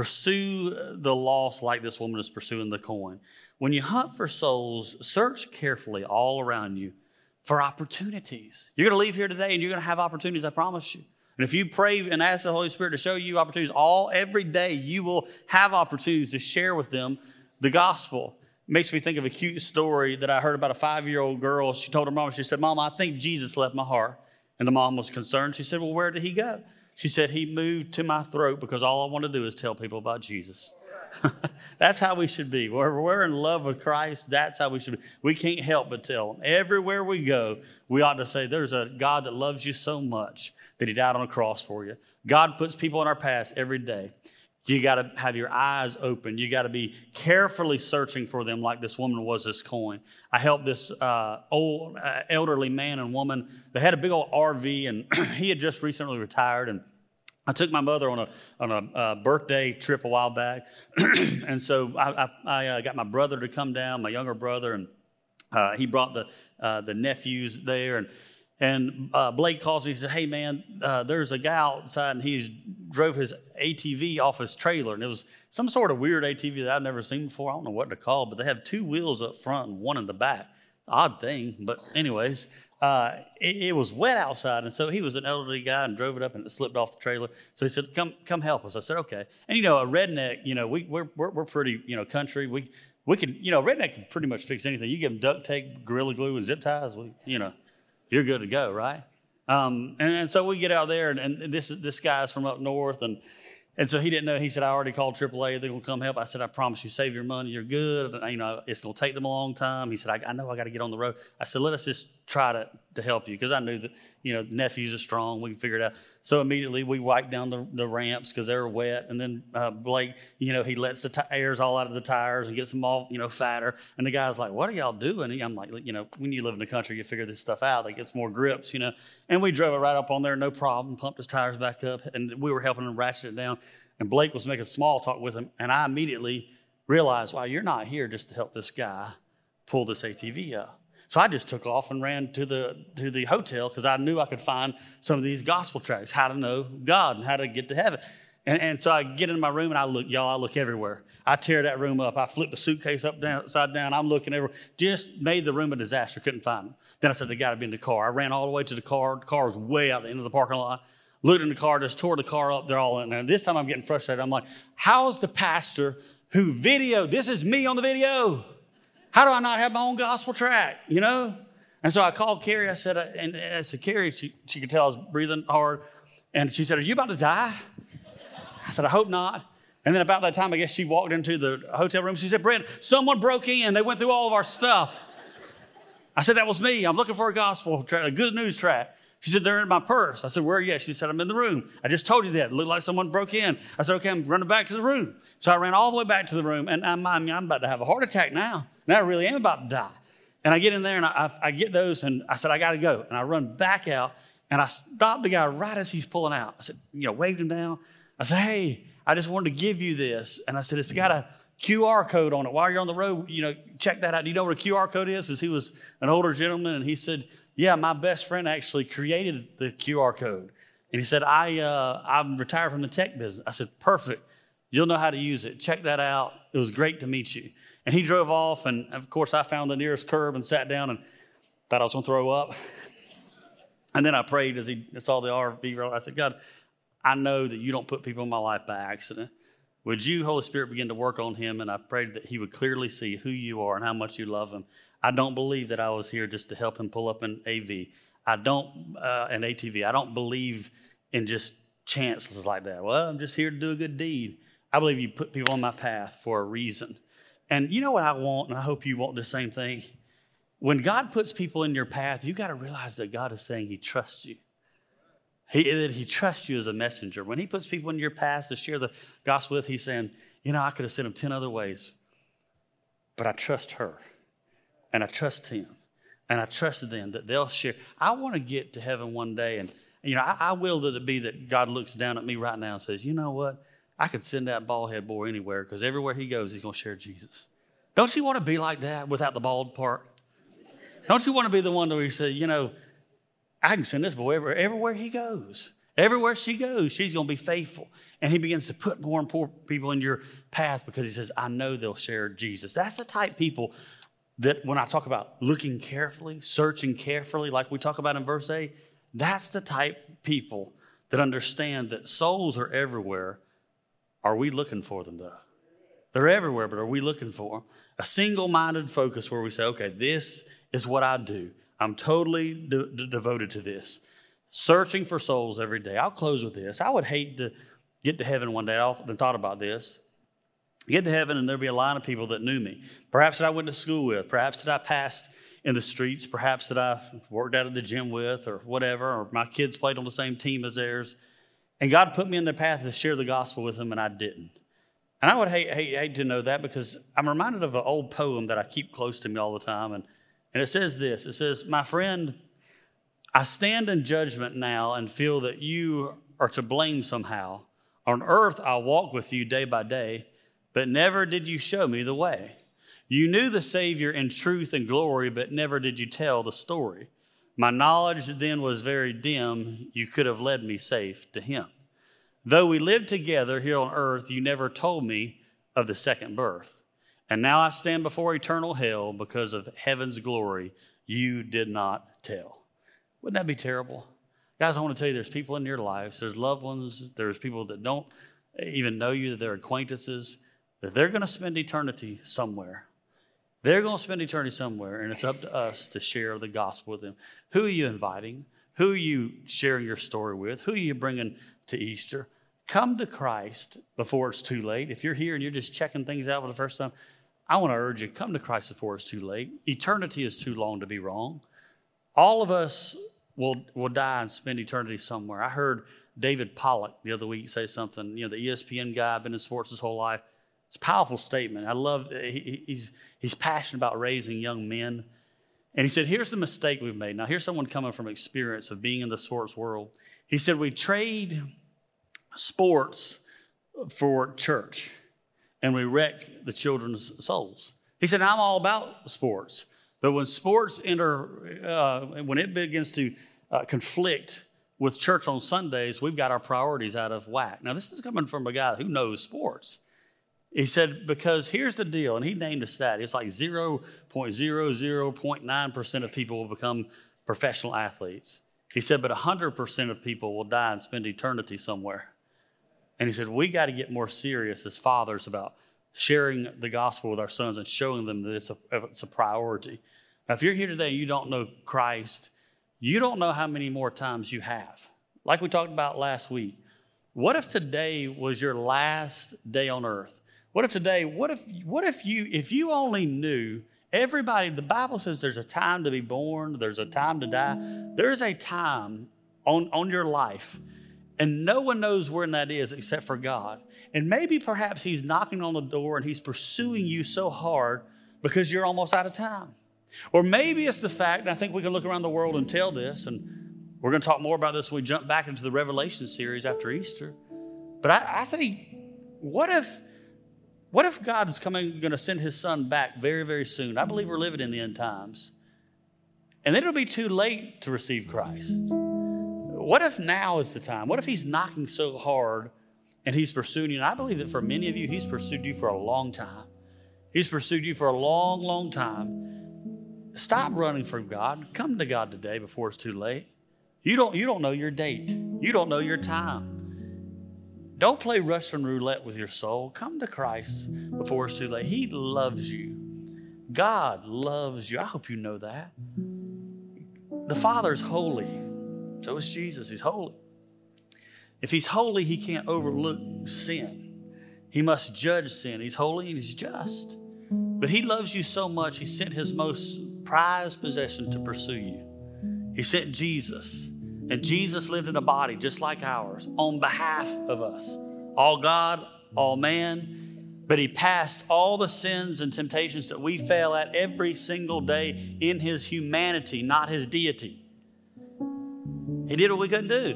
pursue the lost like this woman is pursuing the coin. When you hunt for souls, search carefully all around you for opportunities. You're going to leave here today and you're going to have opportunities, I promise you. And if you pray and ask the Holy Spirit to show you opportunities, all every day you will have opportunities to share with them the gospel. It makes me think of a cute story that I heard about a five-year-old girl. She told her mom, she said, Mom, I think Jesus left my heart. And the mom was concerned. She said, well, where did he go? She said, he moved to my throat because all I want to do is tell people about Jesus. That's how we should be. Wherever we're in love with Christ, that's how we should be. We can't help but tell them. Everywhere we go, we ought to say, there's a God that loves you so much that he died on a cross for you. God puts people in our path every day. You got to have your eyes open. You got to be carefully searching for them like this woman was this coin. I helped this uh, old uh, elderly man and woman. They had a big old R V, and he had just recently retired. And I took my mother on a on a uh, birthday trip a while back. And so I, I, I uh, got my brother to come down, my younger brother, and uh, he brought the uh, the nephews there. And And uh, Blake calls me. He said, hey, man, uh, there's a guy outside, and he drove his A T V off his trailer. And it was some sort of weird A T V that I've never seen before. I don't know what to call it, but they have two wheels up front and one in the back. Odd thing. But anyways, uh, it, it was wet outside. And so he was an elderly guy and drove it up, and it slipped off the trailer. So he said, come come help us. I said, okay. And, you know, a redneck, you know, we, we're, we're, we're pretty, you know, country. We, we can, you know, redneck can pretty much fix anything. You give them duct tape, Gorilla Glue, and zip ties, we, you know. You're good to go, right? Um, and, and so we get out there, and, and this this guy's from up north, and and so he didn't know. He said, I already called triple A. They're going to come help. I said, I promise you, save your money. You're good. And, you know, it's going to take them a long time. He said, I, I know I got to get on the road. I said, let us just try to, to help you, because I knew that, you know, nephews are strong. We can figure it out. So immediately we wiped down the, the ramps because they were wet. And then uh, Blake, you know, he lets the t- airs all out of the tires and gets them all, you know, fatter. And the guy's like, what are y'all doing? And I'm like, you know, when you live in the country, you figure this stuff out. It gets more grips, you know. And we drove it right up on there, no problem, pumped his tires back up. And we were helping him ratchet it down. And Blake was making small talk with him. And I immediately realized, wow, you're not here just to help this guy pull this A T V up. So I just took off and ran to the to the hotel because I knew I could find some of these gospel tracts, how to know God and how to get to heaven. And, and so I get in my room and I look, y'all, I look everywhere. I tear that room up. I flip the suitcase up, down, upside down. I'm looking everywhere. Just made the room a disaster. Couldn't find them. Then I said, they got to be in the car. I ran all the way to the car. The car was way out the end of the parking lot. Looked in the car, just tore the car up. They're all in there. And this time I'm getting frustrated. I'm like, how is the pastor who videoed, this is me on the video. How do I not have my own gospel tract, you know? And so I called Carrie. I said, and I said, Carrie, she, she could tell I was breathing hard. And she said, are you about to die? I said, I hope not. And then about that time, I guess she walked into the hotel room. She said, Brent, someone broke in. They went through all of our stuff. I said, that was me. I'm looking for a gospel tract, a good news tract. She said, they're in my purse. I said, where are you at? She said, I'm in the room. I just told you that. It looked like someone broke in. I said, okay, I'm running back to the room. So I ran all the way back to the room, and I'm, I'm, I'm about to have a heart attack now. Now I really am about to die. And I get in there, and I, I, I get those, and I said, I got to go. And I run back out, and I stopped the guy right as he's pulling out. I said, you know, waved him down. I said, hey, I just wanted to give you this. And I said, it's got a Q R code on it. While you're on the road, you know, check that out. Do you know what a Q R code is? Because he was an older gentleman, and he said, yeah, my best friend actually created the Q R code. And he said, I, uh, I'm retired from the tech business. I said, perfect. You'll know how to use it. Check that out. It was great to meet you. And he drove off, and of course, I found the nearest curb and sat down and thought I was going to throw up. And then I prayed as he saw the R V roll. I said, God, I know that you don't put people in my life by accident. Would you, Holy Spirit, begin to work on him? And I prayed that he would clearly see who you are and how much you love him. I don't believe that I was here just to help him pull up an A V. I don't, uh, an A T V. I don't believe in just chances like that. Well, I'm just here to do a good deed. I believe you put people on my path for a reason. And you know what I want, and I hope you want the same thing. When God puts people in your path, you got to realize that God is saying he trusts you. He, that he trusts you as a messenger. When he puts people in your path to share the gospel with, he's saying, you know, I could have sent them ten other ways, but I trust her, and I trust him, and I trust them that they'll share. I want to get to heaven one day, and, you know, I, I will it be that God looks down at me right now and says, you know what? I could send that bald-head boy anywhere because everywhere he goes, he's going to share Jesus. Don't you want to be like that without the bald part? Don't you want to be the one where you say, you know, I can send this boy everywhere, everywhere he goes. Everywhere she goes, she's going to be faithful. And he begins to put more and more people in your path because he says, I know they'll share Jesus. That's the type of people that when I talk about looking carefully, searching carefully, like we talk about in verse eight, that's the type of people that understand that souls are everywhere. Are we looking for them, though? They're everywhere, but are we looking for them? A single-minded focus where we say, okay, this is what I do. I'm totally de- de- devoted to this. Searching for souls every day. I'll close with this. I would hate to get to heaven one day. I often thought about this. Get to heaven and there'd be a line of people that knew me. Perhaps that I went to school with. Perhaps that I passed in the streets. Perhaps that I worked out of the gym with or whatever. Or my kids played on the same team as theirs. And God put me in their path to share the gospel with them, and I didn't. And I would hate, hate, hate to know that because I'm reminded of an old poem that I keep close to me all the time. And, and it says this. It says, my friend, I stand in judgment now and feel that you are to blame somehow. On earth, I'll walk with you day by day, but never did you show me the way. You knew the Savior in truth and glory, but never did you tell the story. My knowledge then was very dim. You could have led me safe to him. Though we lived together here on earth, you never told me of the second birth. And now I stand before eternal hell because of heaven's glory you did not tell. Wouldn't that be terrible? Guys, I want to tell you there's people in your lives, there's loved ones, there's people that don't even know you, that they're acquaintances, that they're going to spend eternity somewhere. They're going to spend eternity somewhere, and it's up to us to share the gospel with them. Who are you inviting? Who are you sharing your story with? Who are you bringing to Easter? Come to Christ before it's too late. If you're here and you're just checking things out for the first time, I want to urge you, come to Christ before it's too late. Eternity is too long to be wrong. All of us will, will die and spend eternity somewhere. I heard David Pollock the other week say something, you know, the E S P N guy, been in sports his whole life. It's a powerful statement. I love, he, he's, he's passionate about raising young men. And he said, here's the mistake we've made. Now, here's someone coming from experience of being in the sports world. He said, we trade sports for church, and we wreck the children's souls. He said, I'm all about sports. But when sports enter, uh, when it begins to uh, conflict with church on Sundays, we've got our priorities out of whack. Now, this is coming from a guy who knows sports. He said, because here's the deal, and he named a stat. It's like zero point zero zero zero nine percent of people will become professional athletes. He said, but one hundred percent of people will die and spend eternity somewhere. And he said, we got to get more serious as fathers about sharing the gospel with our sons and showing them that it's a, it's a priority. Now, if you're here today and you don't know Christ, you don't know how many more times you have. Like we talked about last week, what if today was your last day on earth? What if today, what if what if you if you only knew everybody, the Bible says there's a time to be born, there's a time to die. There's a time on, on your life, and no one knows when that is except for God. And maybe perhaps he's knocking on the door and he's pursuing you so hard because you're almost out of time. Or maybe it's the fact, and I think we can look around the world and tell this, and we're going to talk more about this when we jump back into the Revelation series after Easter. But I, I think, what if What if God is coming, going to send his son back very, very soon? I believe we're living in the end times. And then it'll be too late to receive Christ. What if now is the time? What if he's knocking so hard and he's pursuing you? And I believe that for many of you, he's pursued you for a long time. He's pursued you for a long, long time. Stop running from God. Come to God today before it's too late. You don't, you don't know your date. You don't know your time. Don't play Russian roulette with your soul. Come to Christ before it's too late. He loves you. God loves you. I hope you know that. The Father's holy. So is Jesus. He's holy. If he's holy, he can't overlook sin. He must judge sin. He's holy and he's just. But he loves you so much, he sent his most prized possession to pursue you. He sent Jesus. And Jesus lived in a body just like ours on behalf of us. All God, all man. But he passed all the sins and temptations that we fail at every single day in his humanity, not his deity. He did what we couldn't do.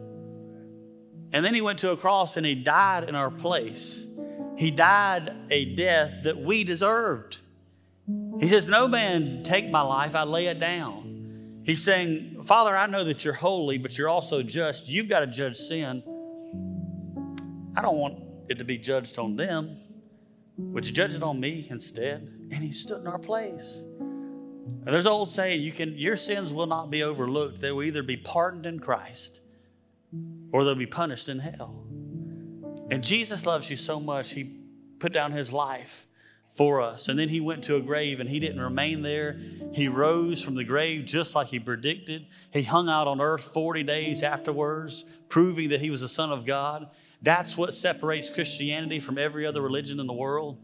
And then he went to a cross and he died in our place. He died a death that we deserved. He says, no man take my life, I lay it down. He's saying, Father, I know that you're holy, but you're also just. You've got to judge sin. I don't want it to be judged on them. Would you judge it on me instead? And he stood in our place. And there's an old saying, you can, your sins will not be overlooked. They will either be pardoned in Christ or they'll be punished in hell. And Jesus loves you so much, he put down his life for us. And then he went to a grave and he didn't remain there. He rose from the grave just like he predicted. He hung out on earth forty days afterwards, proving that he was the Son of God. That's what separates Christianity from every other religion in the world.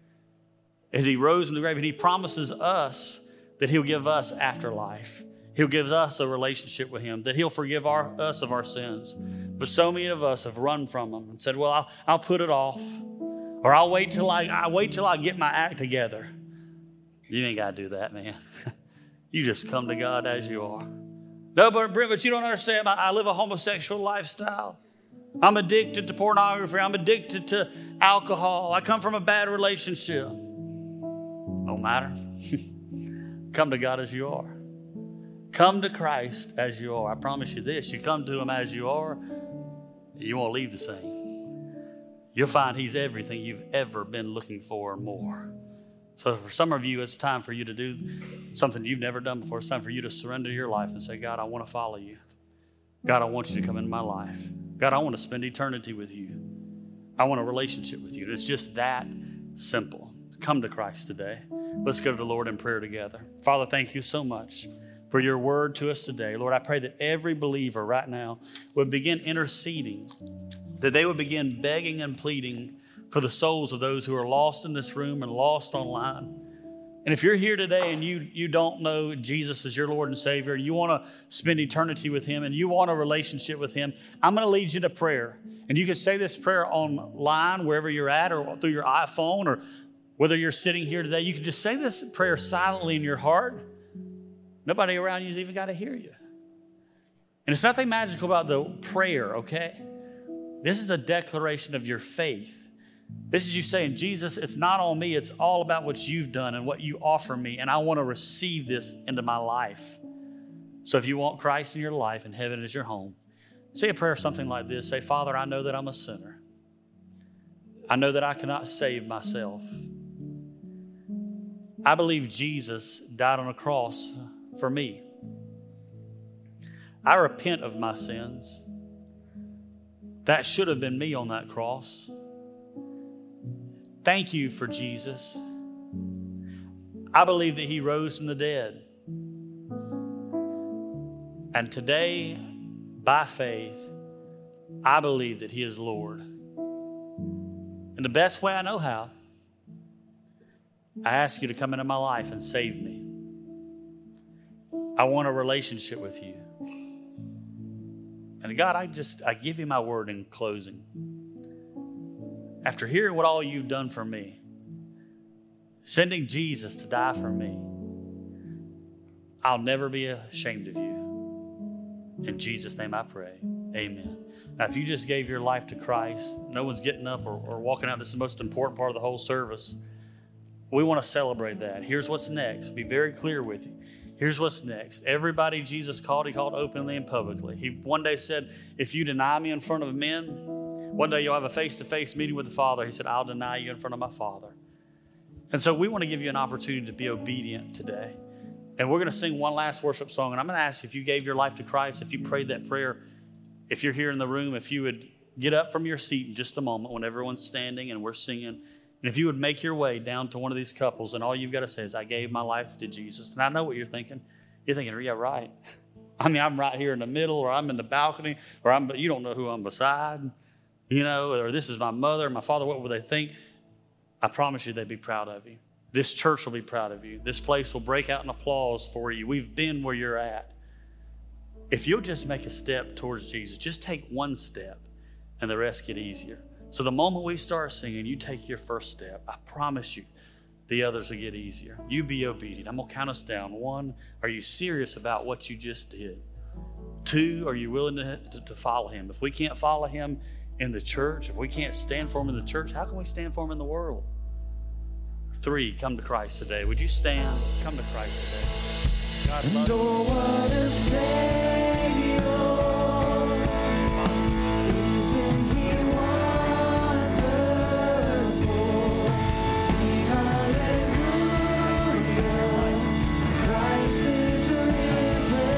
As he rose from the grave, and he promises us that he'll give us afterlife. He'll give us a relationship with him, that he'll forgive our, us of our sins. But so many of us have run from him and said, well, I'll, I'll put it off. Or I'll wait till I, I wait till I get my act together. You ain't got to do that, man. You just come to God as you are. No, but Brent, but you don't understand. I, I live a homosexual lifestyle. I'm addicted to pornography. I'm addicted to alcohol. I come from a bad relationship. Don't matter. Come to God as you are. Come to Christ as you are. I promise you this. You come to him as you are, you won't leave the same. You'll find he's everything you've ever been looking for and more. So for some of you, it's time for you to do something you've never done before. It's time for you to surrender your life and say, God, I want to follow you. God, I want you to come into my life. God, I want to spend eternity with you. I want a relationship with you. It's just that simple. Come to Christ today. Let's go to the Lord in prayer together. Father, thank you so much for your word to us today. Lord, I pray that every believer right now would begin interceding, that they would begin begging and pleading for the souls of those who are lost in this room and lost online. And if you're here today and you, you don't know Jesus as your Lord and Savior, and you want to spend eternity with him and you want a relationship with him, I'm going to lead you to prayer. And you can say this prayer online wherever you're at, or through your iPhone, or whether you're sitting here today. You can just say this prayer silently in your heart. Nobody around you's even got to hear you. And it's nothing magical about the prayer, okay? This is a declaration of your faith. This is you saying, Jesus, it's not on me. It's all about what you've done and what you offer me. And I want to receive this into my life. So if you want Christ in your life and heaven is your home, say a prayer something like this. Say, Father, I know that I'm a sinner. I know that I cannot save myself. I believe Jesus died on a cross for me. I repent of my sins. That should have been me on that cross. Thank you for Jesus. I believe that he rose from the dead. And today, by faith, I believe that he is Lord. And the best way I know how, I ask you to come into my life and save me. I want a relationship with you. And God, I just, I give you my word in closing. After hearing what all you've done for me, sending Jesus to die for me, I'll never be ashamed of you. In Jesus' name I pray. Amen. Now, if you just gave your life to Christ, no one's getting up or, or walking out. This is the most important part of the whole service. We want to celebrate that. Here's what's next. Be very clear with you. Here's what's next. Everybody Jesus called, he called openly and publicly. He one day said, if you deny me in front of men, one day you'll have a face-to-face meeting with the Father. He said, I'll deny you in front of my Father. And so we want to give you an opportunity to be obedient today. And we're going to sing one last worship song. And I'm going to ask you, if you gave your life to Christ, if you prayed that prayer, if you're here in the room, if you would get up from your seat in just a moment when everyone's standing and we're singing. And if you would make your way down to one of these couples, and all you've got to say is, I gave my life to Jesus. And I know what you're thinking. You're thinking, yeah, right. I mean, I'm right here in the middle, or I'm in the balcony, or I'm, you don't know who I'm beside, you know, or this is my mother, my father. What would they think? I promise you they'd be proud of you. This church will be proud of you. This place will break out in applause for you. We've been where you're at. If you'll just make a step towards Jesus, just take one step, and the rest get easier. So the moment we start singing, you take your first step. I promise you, the others will get easier. You be obedient. I'm going to count us down. One, are you serious about what you just did? Two, are you willing to, to, to follow him? If we can't follow him in the church, if we can't stand for him in the church, how can we stand for him in the world? Three, come to Christ today. Would you stand? Come to Christ today. God loves you. Oh, what a Savior. Isn't he wonderful? Sing hallelujah. Christ is risen.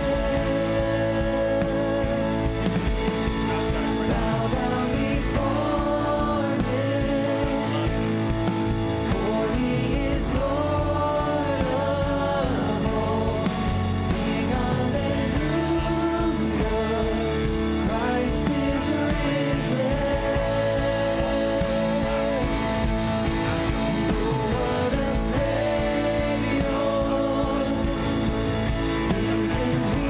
Bow down before him, for he is Lord of all. Sing hallelujah. Christ is risen. Oh, what a Savior. Isn't he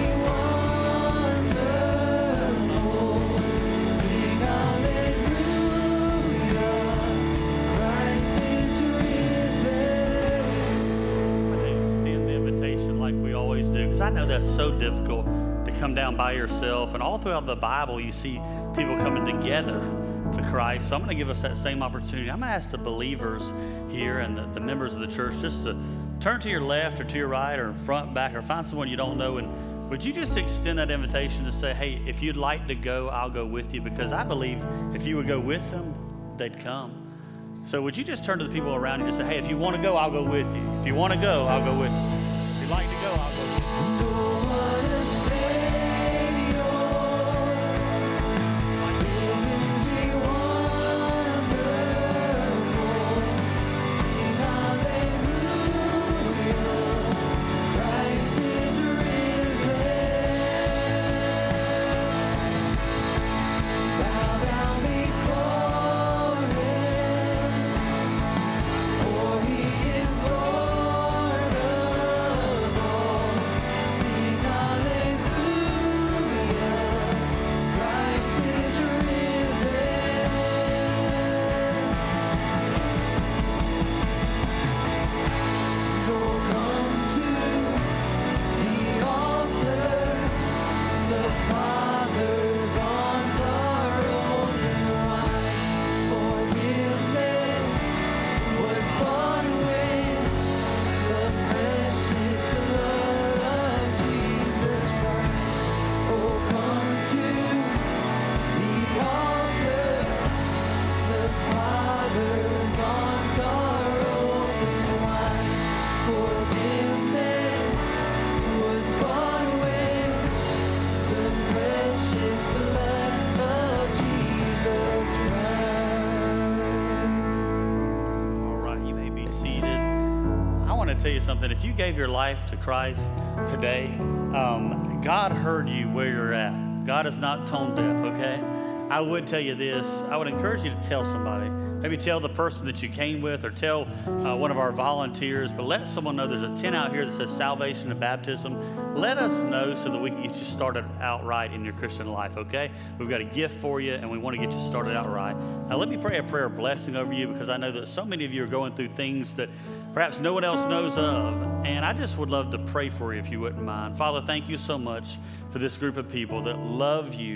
wonderful? Sing hallelujah. Christ is risen. I extend the invitation like we always do, because I know that's so difficult to come down by yourself. And all throughout the Bible, you see people coming together to Christ. So I'm going to give us that same opportunity. I'm going to ask the believers here and the, the members of the church just to turn to your left or to your right or front, back, or find someone you don't know. And would you just extend that invitation to say, hey, if you'd like to go, I'll go with you, because I believe if you would go with them, they'd come. So would you just turn to the people around you and say, hey, if you want to go, I'll go with you. If you want to go, I'll go with you. If you'd like to go, I'll go with you. Oh, what a Savior. Isn't he wonderful? Sing hallelujah. Christ is risen. Bow down before him, for he is Lord of all. Sing hallelujah. Christ is risen. Oh, come to the altar. The Father's arms are open wide. Forgiveness was bought with the precious blood of Jesus Christ. Oh, come to the altar. The Father's arms are open wide. Forgiveness was bought with the precious blood of Jesus Christ. All right, you may be seated. I want to tell you something. If you gave your life to Christ today, um, God heard you where you're at. God is not tone deaf, okay? I would tell you this. I would encourage you to tell somebody. Maybe tell the person that you came with, or tell uh, one of our volunteers, but let someone know there's a tent out here that says salvation and baptism. Let us know so that we can get you started out right in your Christian life, okay? We've got a gift for you, and we want to get you started out right. Now, let me pray a prayer of blessing over you, because I know that so many of you are going through things that perhaps no one else knows of, and I just would love to pray for you if you wouldn't mind. Father, thank you so much for this group of people that love you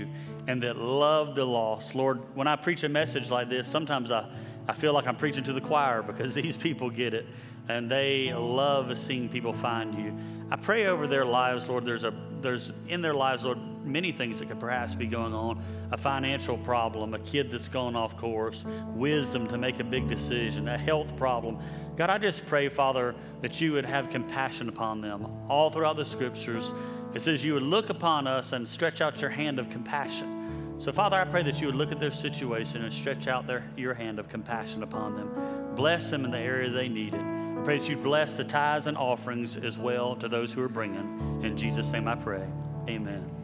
and that love the lost. Lord, when I preach a message like this, sometimes I, I feel like I'm preaching to the choir because these people get it and they love seeing people find you. I pray over their lives, Lord. There's a there's in their lives, Lord, many things that could perhaps be going on. A financial problem, a kid that's gone off course, wisdom to make a big decision, a health problem. God, I just pray, Father, that you would have compassion upon them. All throughout the scriptures, it says you would look upon us and stretch out your hand of compassion. So, Father, I pray that you would look at their situation and stretch out their, your hand of compassion upon them. Bless them in the area they need it. I pray that you'd bless the tithes and offerings as well to those who are bringing. In Jesus' name I pray. Amen.